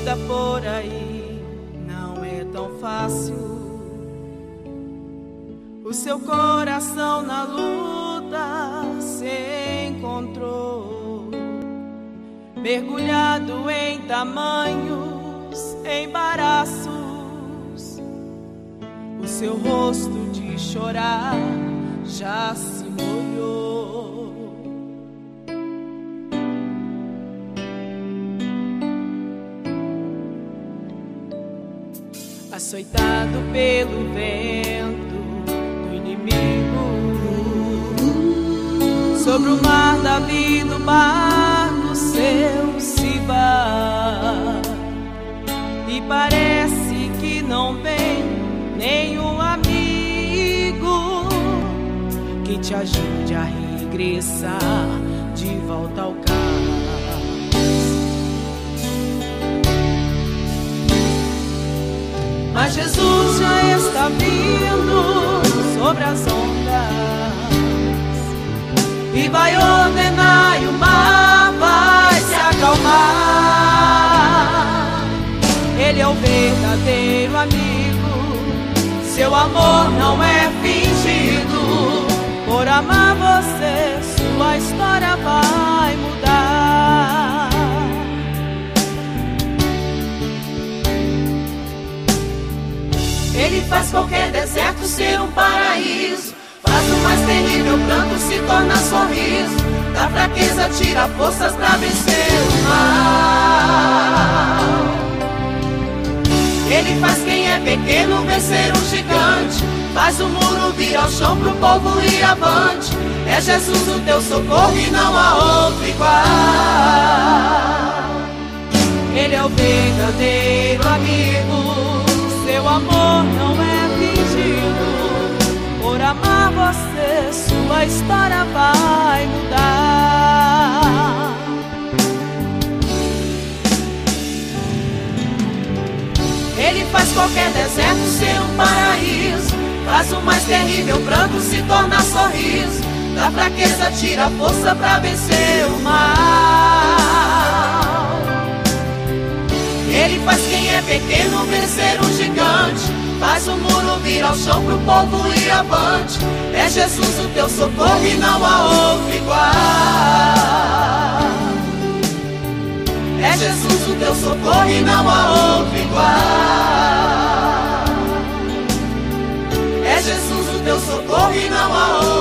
vida por aí não é tão fácil. O seu coração na luta se encontrou, mergulhado em tamanhos embaraços. O seu rosto de chorar já se molhou. Açoitado pelo vento do inimigo, sobre o mar da vida o barco seu se vai, e parece que não vem nenhum amigo que te ajude a regressar de volta ao cais. Mas Jesus já está vindo sobre as ondas e vai ordenar e o mar vai se acalmar. Ele é o verdadeiro amigo, seu amor não é fingido. Por amar você, sua história vai mudar. Ele faz qualquer deserto ser um paraíso, faz o mais terrível pranto se tornar sorriso, da fraqueza tira forças pra vencer o mal. Ele faz quem é pequeno vencer um gigante, faz o muro vir ao chão pro povo ir avante. É Jesus o teu socorro e não há outro igual. Ele é o verdadeiro amigo, seu amor não é fingido. Por amar você, sua história vai mudar. Ele faz qualquer deserto ser um paraíso, faz o mais terrível pranto se tornar sorriso, da fraqueza tira força pra vencer o mal. Ele faz quem é pequeno vencer um gigante, faz o muro vir ao chão pro povo ir avante. É Jesus o teu socorro e não há outro igual. É Jesus o teu socorro e não há outro igual. É Jesus o teu socorro e não há outro igual.